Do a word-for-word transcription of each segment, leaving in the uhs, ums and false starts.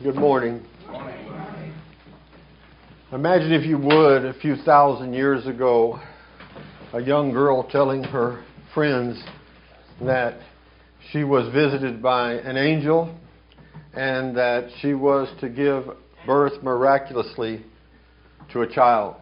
Good morning. Imagine, if you would, a few thousand years ago, a young girl telling her friends that she was visited by an angel and that she was to give birth miraculously to a child.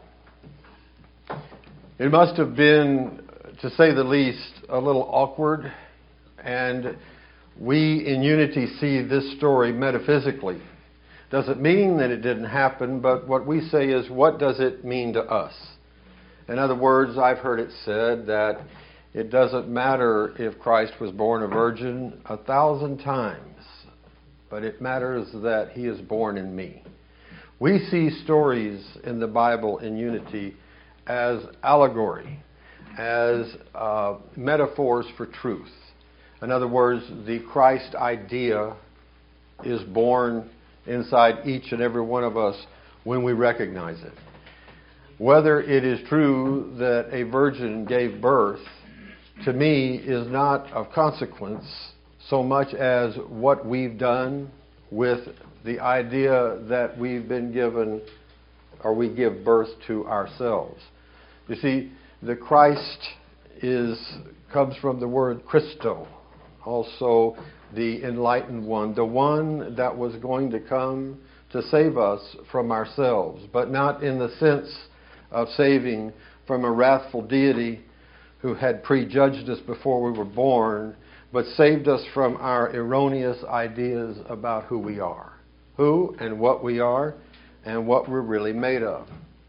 It must have been, to say the least, a little awkward, and we in Unity see this story metaphysically. Doesn't mean that it didn't happen, but what we say is, what does it mean to us? In other words, I've heard it said that it doesn't matter if Christ was born a virgin a thousand times, but it matters that he is born in me. We see stories in the Bible in Unity as allegory, as uh, metaphors for truth. In other words, the Christ idea is born inside each and every one of us when we recognize it. Whether it is true that a virgin gave birth, to me, is not of consequence so much as what we've done with the idea that we've been given, or we give birth to ourselves. You see, the Christ is comes from the word Christo, also the enlightened one, the one that was going to come to save us from ourselves, but not in the sense of saving from a wrathful deity who had prejudged us before we were born, but saved us from our erroneous ideas about who we are, who and what we are, and what we're really made of.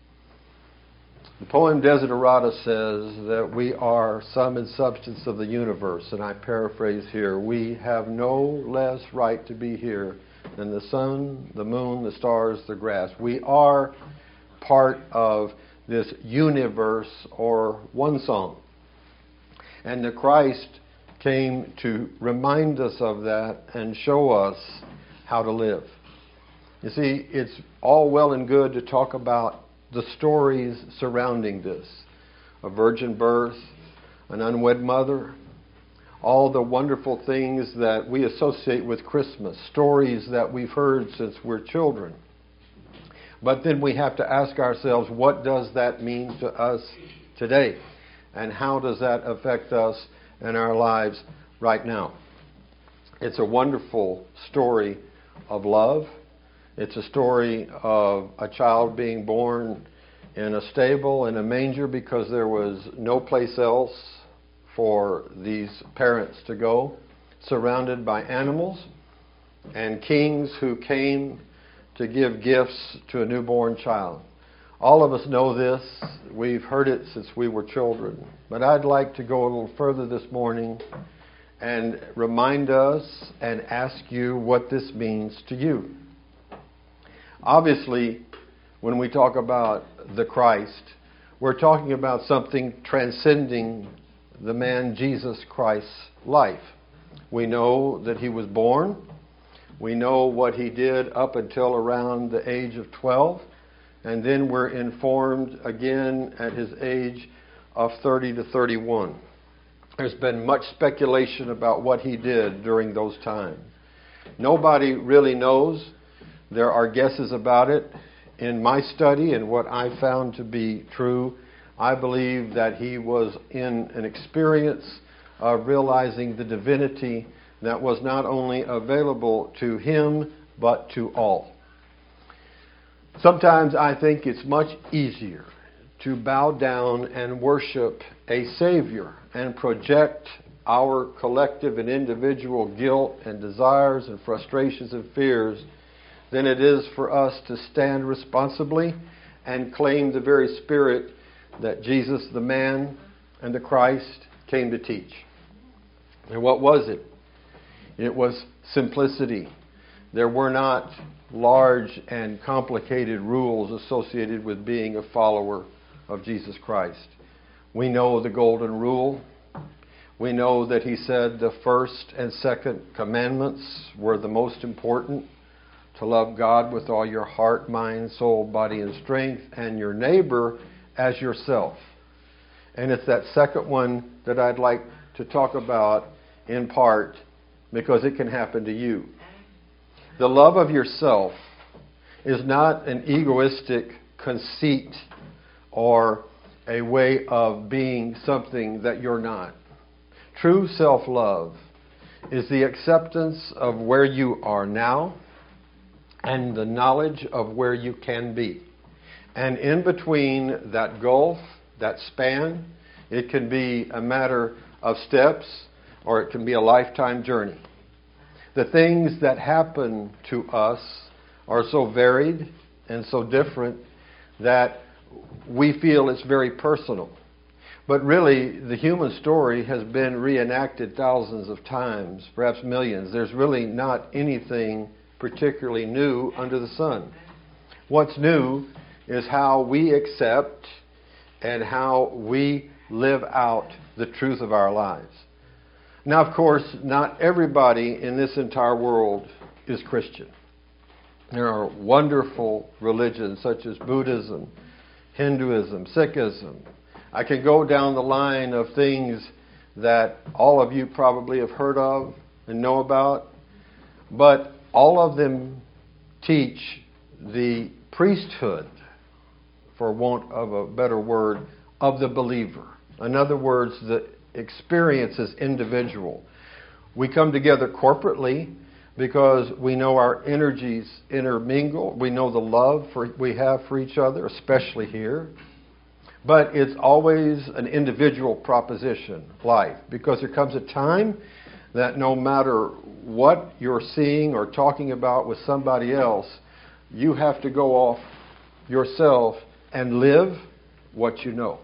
The poem Desiderata says that we are sum and substance of the universe, and I paraphrase here, we have no less right to be here than the sun, the moon, the stars, the grass. We are part of this universe, or one song. And the Christ came to remind us of that and show us how to live. You see, it's all well and good to talk about the stories surrounding this. A virgin birth, an unwed mother, all the wonderful things that we associate with Christmas, stories that we've heard since we're children. But then we have to ask ourselves, what does that mean to us today? And how does that affect us in our lives right now? It's a wonderful story of love. It's a story of a child being born in a stable, in a manger, because there was no place else for these parents to go, surrounded by animals and kings who came to give gifts to a newborn child. All of us know this. We've heard it since we were children. But I'd like to go a little further this morning and remind us and ask you what this means to you. Obviously, when we talk about the Christ, we're talking about something transcending the man Jesus Christ's life. We know that he was born. We know what he did up until around the age of twelve. And then we're informed again at his age of thirty to thirty-one. There's been much speculation about what he did during those times. Nobody really knows. There are guesses about it. In my study and what I found to be true, I believe that he was in an experience of realizing the divinity that was not only available to him, but to all. Sometimes I think it's much easier to bow down and worship a Savior and project our collective and individual guilt and desires and frustrations and fears than it is for us to stand responsibly and claim the very spirit that Jesus, the man, and the Christ came to teach. And what was it? It was simplicity. There were not large and complicated rules associated with being a follower of Jesus Christ. We know the golden rule. We know that he said the first and second commandments were the most important. To love God with all your heart, mind, soul, body, and strength, and your neighbor as yourself. And it's that second one that I'd like to talk about in part, because it can happen to you. The love of yourself is not an egoistic conceit or a way of being something that you're not. True self-love is the acceptance of where you are now and the knowledge of where you can be. And in between that gulf, that span, it can be a matter of steps or it can be a lifetime journey. The things that happen to us are so varied and so different that we feel it's very personal. But really, the human story has been reenacted thousands of times, perhaps millions. There's really not anything particularly new under the sun. What's new is how we accept and how we live out the truth of our lives. Now, of course, not everybody in this entire world is Christian. There are wonderful religions such as Buddhism, Hinduism, Sikhism. I can go down the line of things that all of you probably have heard of and know about, but all of them teach the priesthood, for want of a better word, of the believer. In other words, the experience is individual. We come together corporately because we know our energies intermingle. We know the love for, we have for each other, especially here. But it's always an individual proposition, life, because there comes a time that no matter what you're seeing or talking about with somebody else, you have to go off yourself and live what you know.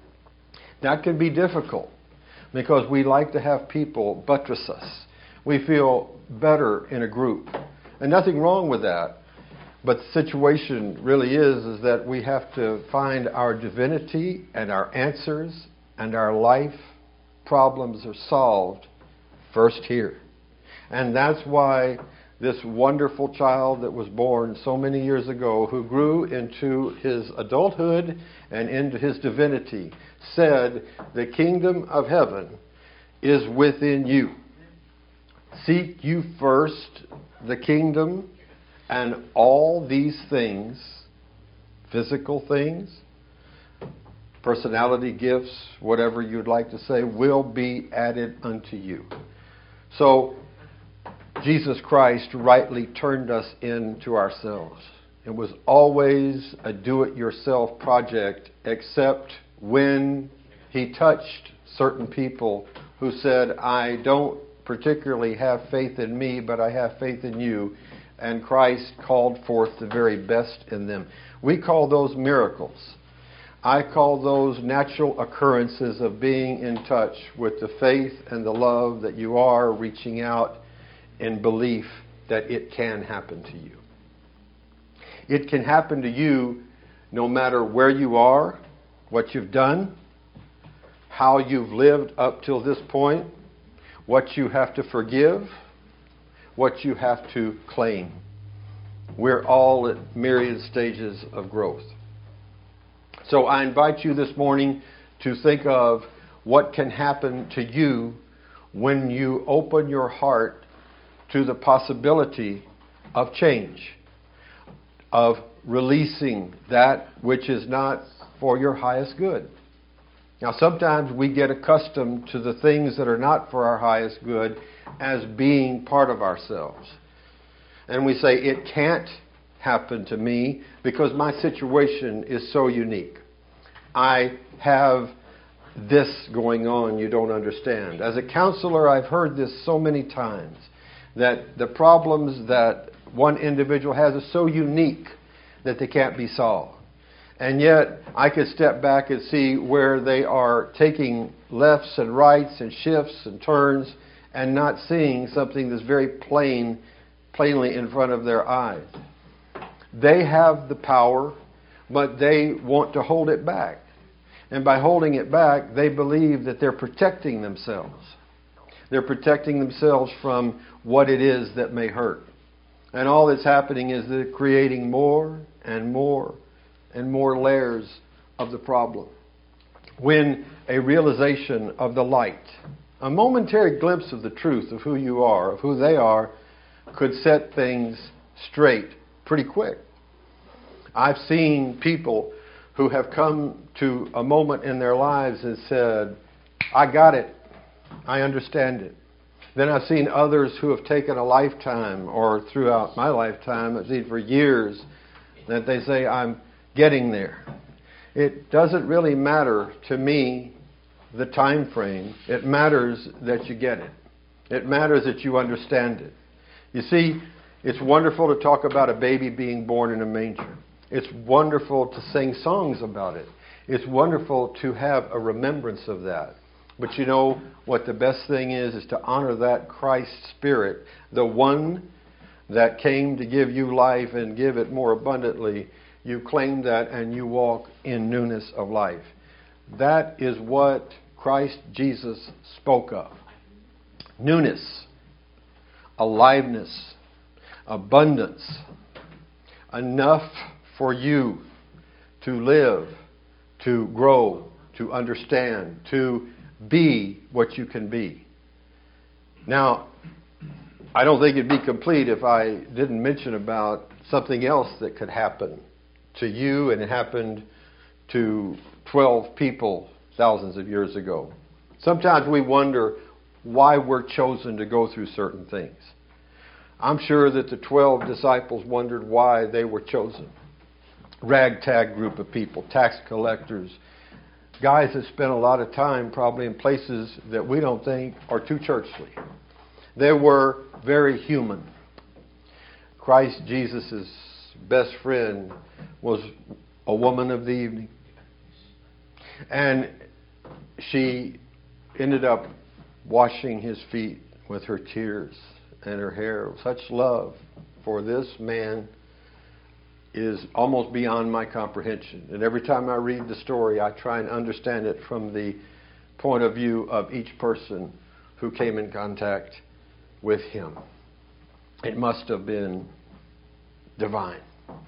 That can be difficult because we like to have people buttress us. We feel better in a group. And nothing wrong with that. But the situation really is, is that we have to find our divinity and our answers and our life problems are solved first here. And that's why this wonderful child that was born so many years ago, who grew into his adulthood and into his divinity, said, "The kingdom of heaven is within you. Seek you first the kingdom, and all these things, physical things, personality gifts, whatever you'd like to say, will be added unto you." So Jesus Christ rightly turned us into ourselves. It was always a do-it-yourself project, except when he touched certain people who said, "I don't particularly have faith in me, but I have faith in you." And Christ called forth the very best in them. We call those miracles. I call those natural occurrences of being in touch with the faith and the love that you are reaching out in belief that it can happen to you. It can happen to you no matter where you are, what you've done, how you've lived up till this point, what you have to forgive, what you have to claim. We're all at myriad stages of growth. So I invite you this morning to think of what can happen to you when you open your heart to the possibility of change, of releasing that which is not for your highest good. Now, sometimes we get accustomed to the things that are not for our highest good as being part of ourselves. And we say, it can't happen to me because my situation is so unique. I have this going on you don't understand. As a counselor, I've heard this so many times, that the problems that one individual has are so unique that they can't be solved. And yet, I could step back and see where they are taking lefts and rights and shifts and turns and not seeing something that's very plain, plainly in front of their eyes. They have the power, but they want to hold it back. And by holding it back, they believe that they're protecting themselves. They're protecting themselves from what it is that may hurt. And all that's happening is they're creating more and more and more layers of the problem. When a realization of the light, a momentary glimpse of the truth of who you are, of who they are, could set things straight pretty quick. I've seen people who have come to a moment in their lives and said, I got it. I understand it. Then I've seen others who have taken a lifetime, or throughout my lifetime, I've seen for years, that they say, I'm getting there. It doesn't really matter to me the time frame. It matters that you get it. It matters that you understand it. You see, it's wonderful to talk about a baby being born in a manger. It's wonderful to sing songs about it. It's wonderful to have a remembrance of that. But you know what the best thing is, is to honor that Christ Spirit, the one that came to give you life and give it more abundantly. You claim that and you walk in newness of life. That is what Christ Jesus spoke of. Newness, aliveness, abundance, enough for you to live, to grow, to understand, to be what you can be. Now, I don't think it'd be complete if I didn't mention about something else that could happen to you, and it happened to twelve people thousands of years ago. Sometimes we wonder why we're chosen to go through certain things. I'm sure that the twelve disciples wondered why they were chosen. Ragtag group of people, tax collectors, guys that spent a lot of time probably in places that we don't think are too churchly. They were very human. Christ Jesus' best friend was a woman of the evening. And she ended up washing his feet with her tears and her hair. Such love for this man is almost beyond my comprehension. And every time I read the story, I try and understand it from the point of view of each person who came in contact with him. It must have been divine.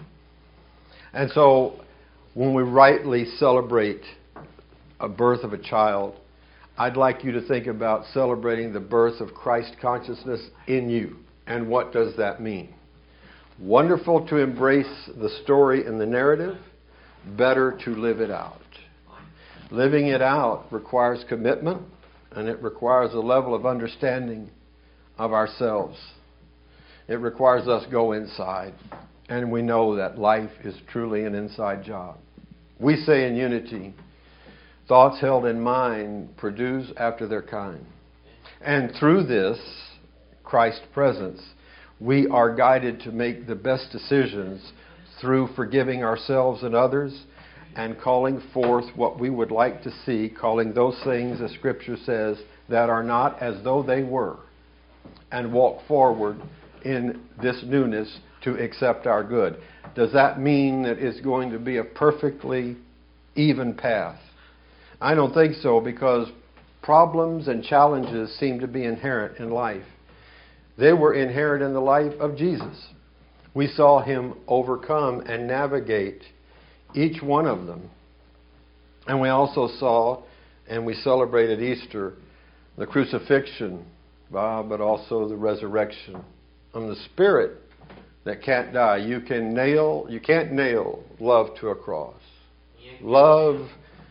And so when we rightly celebrate a birth of a child, I'd like you to think about celebrating the birth of Christ consciousness in you. And what does that mean? Wonderful to embrace the story and the narrative, better to live it out. Living it out requires commitment, and it requires a level of understanding of ourselves. It requires us go inside, and we know that life is truly an inside job. We say in Unity, thoughts held in mind produce after their kind. And through this Christ presence, we are guided to make the best decisions through forgiving ourselves and others and calling forth what we would like to see, calling those things, as Scripture says, that are not as though they were, and walk forward in this newness to accept our good. Does that mean that it's going to be a perfectly even path? I don't think so, because problems and challenges seem to be inherent in life. They were inherent in the life of Jesus. We saw him overcome and navigate each one of them. And we also saw, and we celebrated Easter, the crucifixion, but also the resurrection. And the Spirit that can't die. You can nail, you can't nail love to a cross. Love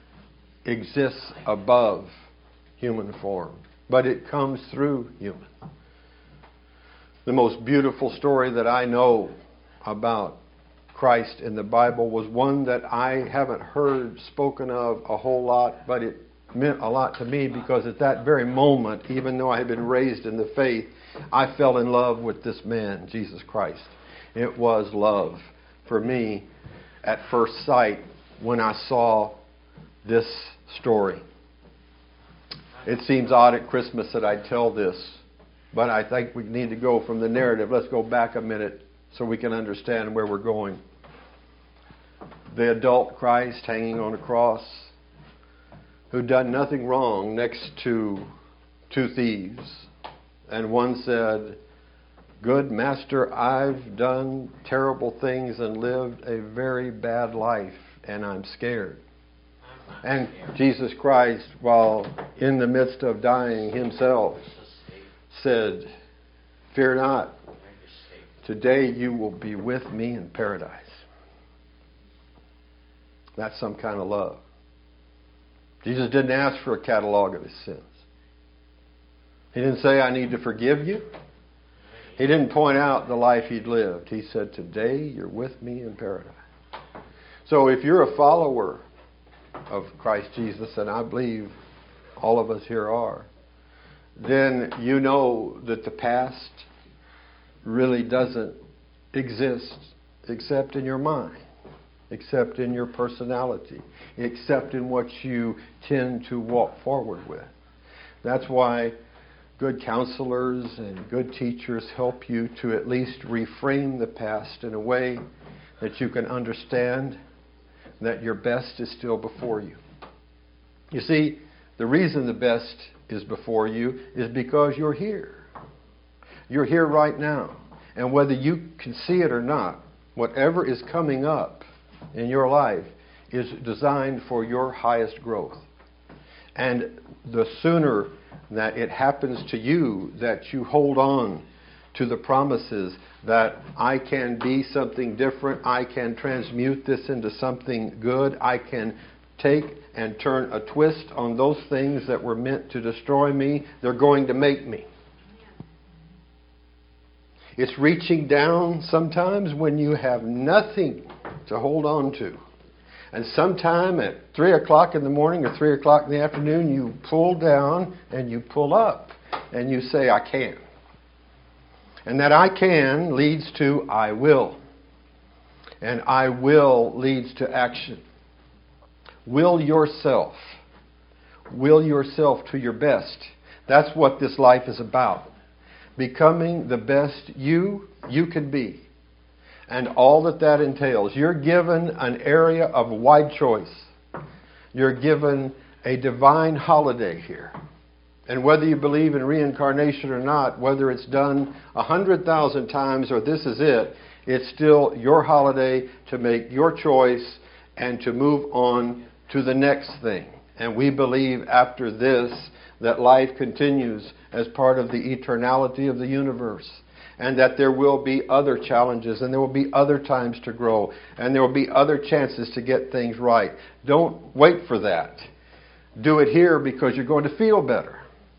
exists above human form, but it comes through human. The most beautiful story that I know about Christ in the Bible was one that I haven't heard spoken of a whole lot, but it meant a lot to me because at that very moment, even though I had been raised in the faith, I fell in love with this man, Jesus Christ. It was love for me at first sight when I saw this story. It seems odd at Christmas that I tell this, but I think we need to go from the narrative. Let's go back a minute so we can understand where we're going. The adult Christ hanging on a cross, who'd done nothing wrong, next to two thieves. And one said, "Good master, I've done terrible things and lived a very bad life, and I'm scared." And Jesus Christ, while in the midst of dying himself, said, "Fear not, today you will be with me in paradise. That's some kind of love. Jesus didn't ask for a catalog of his sins. He didn't say, I need to forgive you. He didn't point out the life he'd lived. He said, today you're with me in paradise. So if you're a follower of Christ Jesus, and I believe all of us here are, then you know that the past really doesn't exist except in your mind, except in your personality, except in what you tend to walk forward with. That's why good counselors and good teachers help you to at least reframe the past in a way that you can understand that your best is still before you. You see, the reason the best is before you is because you're here. You're here right now. And whether you can see it or not, whatever is coming up in your life is designed for your highest growth. And the sooner that it happens to you, that you hold on to the promises that I can be something different, I can transmute this into something good, I can take and turn a twist on those things that were meant to destroy me, they're going to make me. It's reaching down sometimes when you have nothing to hold on to. And sometime at three o'clock in the morning or three o'clock in the afternoon, you pull down and you pull up and you say, I can. And that I can leads to I will. And I will leads to action. Will yourself. Will yourself to your best. That's what this life is about. Becoming the best you, you can be. And all that that entails. You're given an area of wide choice. You're given a divine holiday here. And whether you believe in reincarnation or not, whether it's done a hundred thousand times or this is it, it's still your holiday to make your choice and to move on to the next thing. And we believe after this that life continues as part of the eternality of the universe. And that there will be other challenges and there will be other times to grow. And there will be other chances to get things right. Don't wait for that. Do it here because you're going to feel better.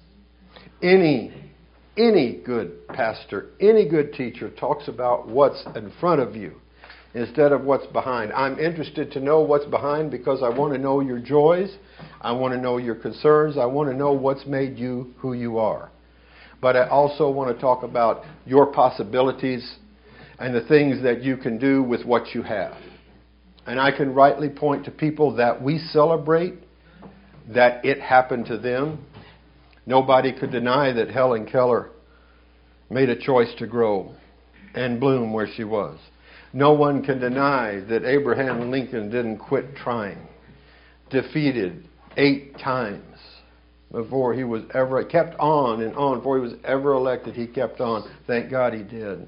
Any, any good pastor, any good teacher talks about what's in front of you instead of what's behind. I'm interested to know what's behind because I want to know your joys. I want to know your concerns. I want to know what's made you who you are. But I also want to talk about your possibilities and the things that you can do with what you have. And I can rightly point to people that we celebrate that it happened to them. Nobody could deny that Helen Keller made a choice to grow and bloom where she was. No one can deny that Abraham Lincoln didn't quit trying. Defeated eight times before he was ever, kept on and on, before he was ever elected, he kept on. Thank God he did.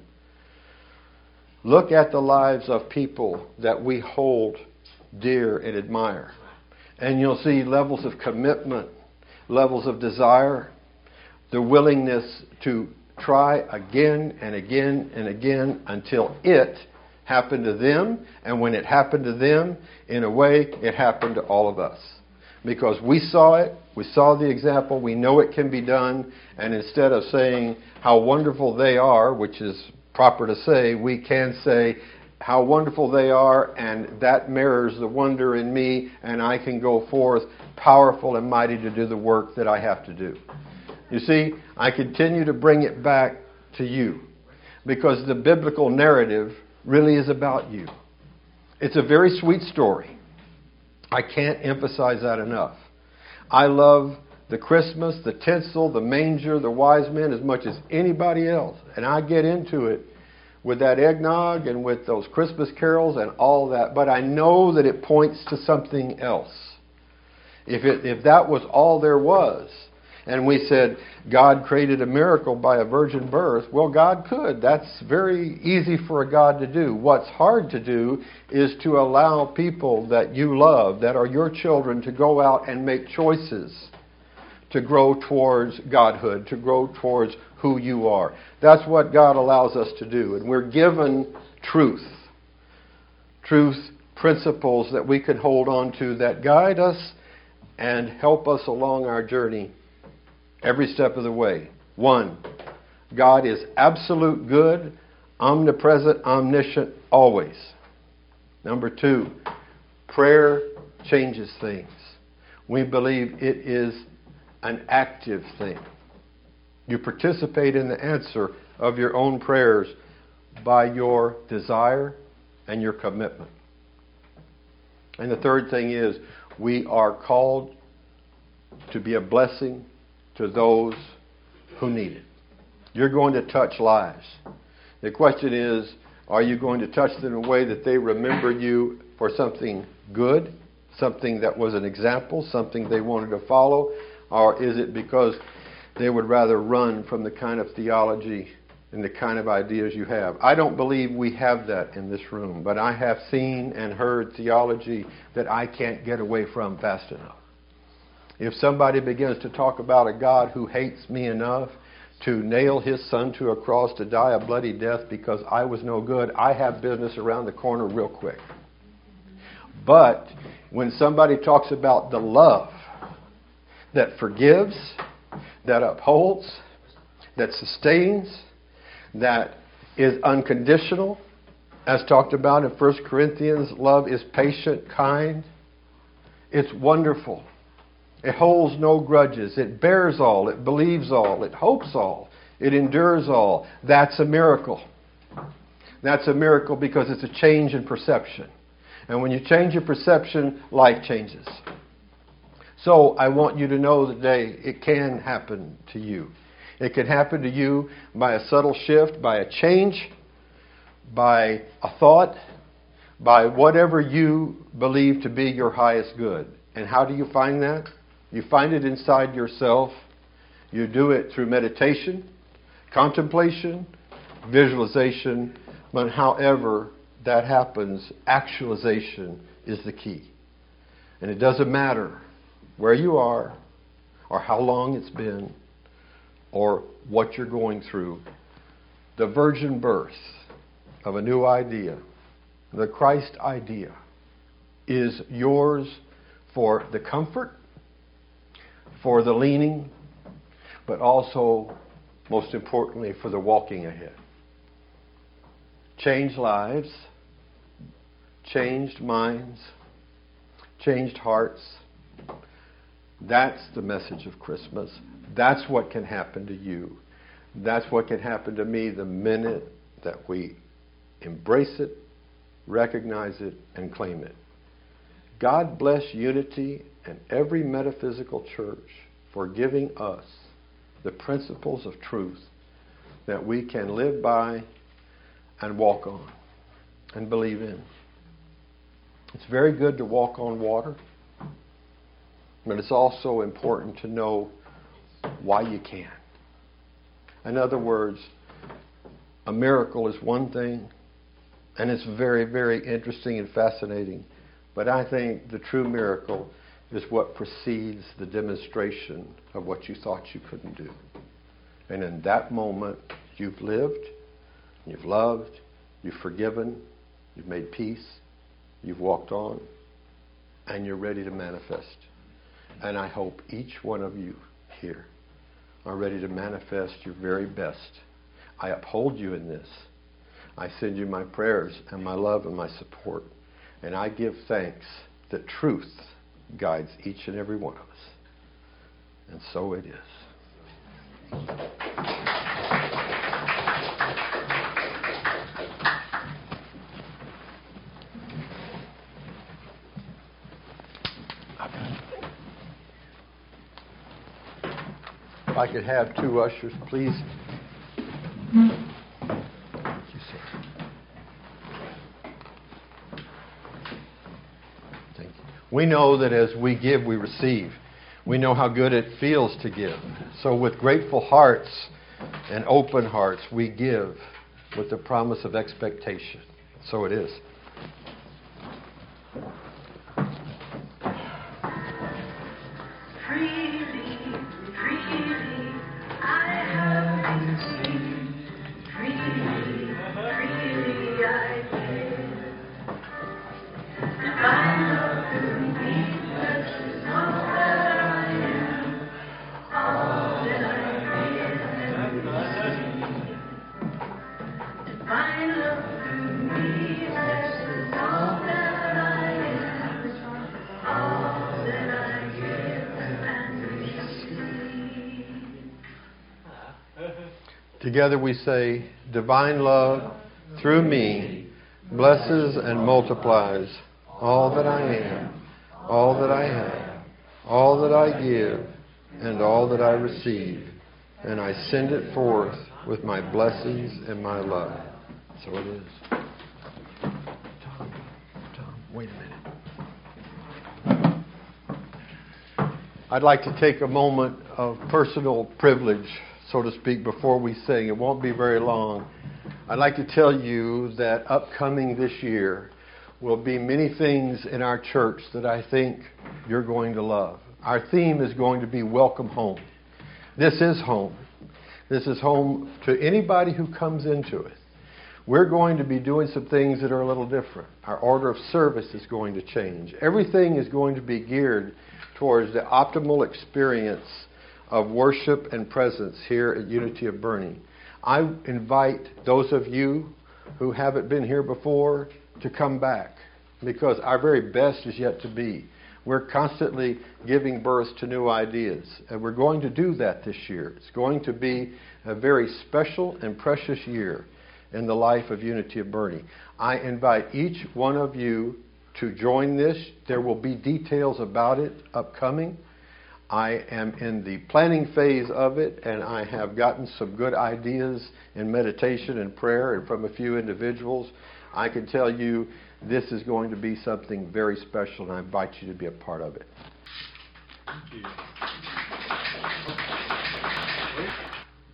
Look at the lives of people that we hold dear and admire. And you'll see levels of commitment, levels of desire, the willingness to try again and again and again until it happened to them. And when it happened to them, in a way, it happened to all of us. Because we saw it, we saw the example, we know it can be done, and instead of saying how wonderful they are, which is proper to say, we can say how wonderful they are, and that mirrors the wonder in me, and I can go forth powerful and mighty to do the work that I have to do. You see, I continue to bring it back to you, because the biblical narrative really is about you. It's a very sweet story. I can't emphasize that enough. I love the Christmas, the tinsel, the manger, the wise men as much as anybody else. And I get into it with that eggnog and with those Christmas carols and all that. But I know that it points to something else. If it, if that was all there was, and we said God created a miracle by a virgin birth, well, God could. That's very easy for a God to do. What's hard to do is to allow people that you love, that are your children, to go out and make choices to grow towards godhood, to grow towards who you are. That's what God allows us to do. And we're given truth. Truth principles that we can hold on to that guide us and help us along our journey every step of the way. One, God is absolute good, omnipresent, omniscient, always. Number two, prayer changes things. We believe it is an active thing. You participate in the answer of your own prayers by your desire and your commitment. And the third thing is, we are called to be a blessing to those who need it. You're going to touch lives. The question is, are you going to touch them in a way that they remember you for something good, something that was an example, something they wanted to follow, or is it because they would rather run from the kind of theology and the kind of ideas you have? I don't believe we have that in this room, but I have seen and heard theology that I can't get away from fast enough. If somebody begins to talk about a God who hates me enough to nail his son to a cross to die a bloody death because I was no good, I have business around the corner real quick. But when somebody talks about the love that forgives, that upholds, that sustains, that is unconditional, as talked about in First Corinthians, love is patient, kind. It's wonderful. It holds no grudges. It bears all. It believes all. It hopes all. It endures all. That's a miracle. That's a miracle because it's a change in perception. And when you change your perception, life changes. So I want you to know today it can happen to you. It can happen to you by a subtle shift, by a change, by a thought, by whatever you believe to be your highest good. And how do you find that? You find it inside yourself. You do it through meditation, contemplation, visualization. But however that happens, actualization is the key. And it doesn't matter where you are or how long it's been or what you're going through. The virgin birth of a new idea, the Christ idea, is yours for the comfort, for the leaning, but also, most importantly, for the walking ahead. Changed lives, changed minds, changed hearts. That's the message of Christmas. That's what can happen to you. That's what can happen to me the minute that we embrace it, recognize it, and claim it. God bless Unity and every metaphysical church for giving us the principles of truth that we can live by and walk on and believe in. It's very good to walk on water, but it's also important to know why you can. In other words, a miracle is one thing, and it's very, very interesting and fascinating. But I think the true miracle is what precedes the demonstration of what you thought you couldn't do. And in that moment, you've lived, you've loved, you've forgiven, you've made peace, you've walked on, and you're ready to manifest. And I hope each one of you here are ready to manifest your very best. I uphold you in this. I send you my prayers and my love and my support. And I give thanks that truth guides each and every one of us. And so it is. If I could have two ushers, please. Thank you, sir. Thank you. We know that as we give, we receive. We know how good it feels to give. So with grateful hearts and open hearts, we give with the promise of expectation. So it is. Freely, freely, I have Together we say, divine love through me blesses and multiplies all that I am, all that I have, all that I give, and all that I receive. And I send it forth with my blessings and my love. So it is. Tom, Tom, wait a minute. I'd like to take a moment of personal privilege, so to speak, before we sing. It won't be very long. I'd like to tell you that upcoming this year will be many things in our church that I think you're going to love. Our theme is going to be Welcome Home. This is home. This is home to anybody who comes into it. We're going to be doing some things that are a little different. Our order of service is going to change. Everything is going to be geared towards the optimal experience of worship and presence here at Unity of Boerne. I invite those of you who haven't been here before to come back, because our very best is yet to be. We're constantly giving birth to new ideas, and we're going to do that this year. It's going to be a very special and precious year in the life of Unity of Boerne. I invite each one of you to join this. There will be details about it upcoming. I am in the planning phase of it, and I have gotten some good ideas in meditation and prayer, and from a few individuals. I can tell you this is going to be something very special, and I invite you to be a part of it. Thank you.